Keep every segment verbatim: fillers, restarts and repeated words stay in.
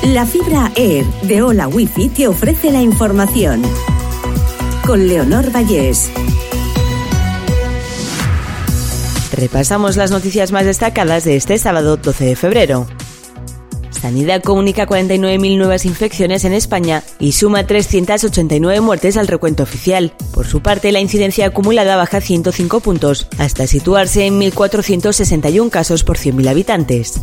La fibra Air de Hola Wifi te ofrece la información. Con Leonor Vallés. Repasamos las noticias más destacadas de este sábado doce de febrero. Sanidad comunica cuarenta y nueve mil nuevas infecciones en España y suma trescientas ochenta y nueve muertes al recuento oficial. Por su parte, la incidencia acumulada baja ciento cinco puntos, hasta situarse en mil cuatrocientos sesenta y uno casos por cien mil habitantes.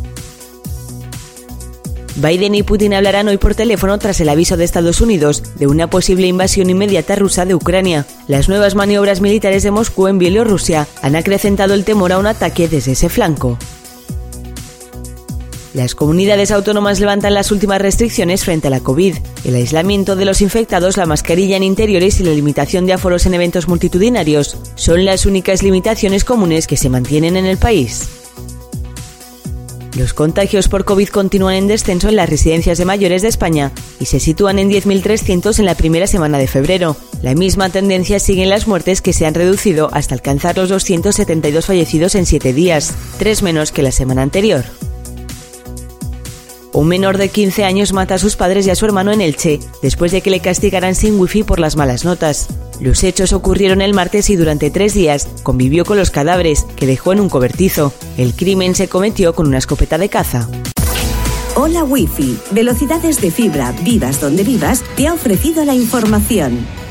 Biden y Putin hablarán hoy por teléfono tras el aviso de Estados Unidos de una posible invasión inmediata rusa de Ucrania. Las nuevas maniobras militares de Moscú en Bielorrusia han acrecentado el temor a un ataque desde ese flanco. Las comunidades autónomas levantan las últimas restricciones frente a la COVID. El aislamiento de los infectados, la mascarilla en interiores y la limitación de aforos en eventos multitudinarios son las únicas limitaciones comunes que se mantienen en el país. Los contagios por COVID continúan en descenso en las residencias de mayores de España y se sitúan en diez mil trescientos en la primera semana de febrero. La misma tendencia sigue en las muertes, que se han reducido hasta alcanzar los doscientos setenta y dos fallecidos en siete días, tres menos que la semana anterior. Un menor de quince años mata a sus padres y a su hermano en Elche, después de que le castigaran sin wifi por las malas notas. Los hechos ocurrieron el martes y durante tres días convivió con los cadáveres, que dejó en un cobertizo. El crimen se cometió con una escopeta de caza. Hola Wifi, velocidades de fibra, vivas donde vivas, te ha ofrecido la información.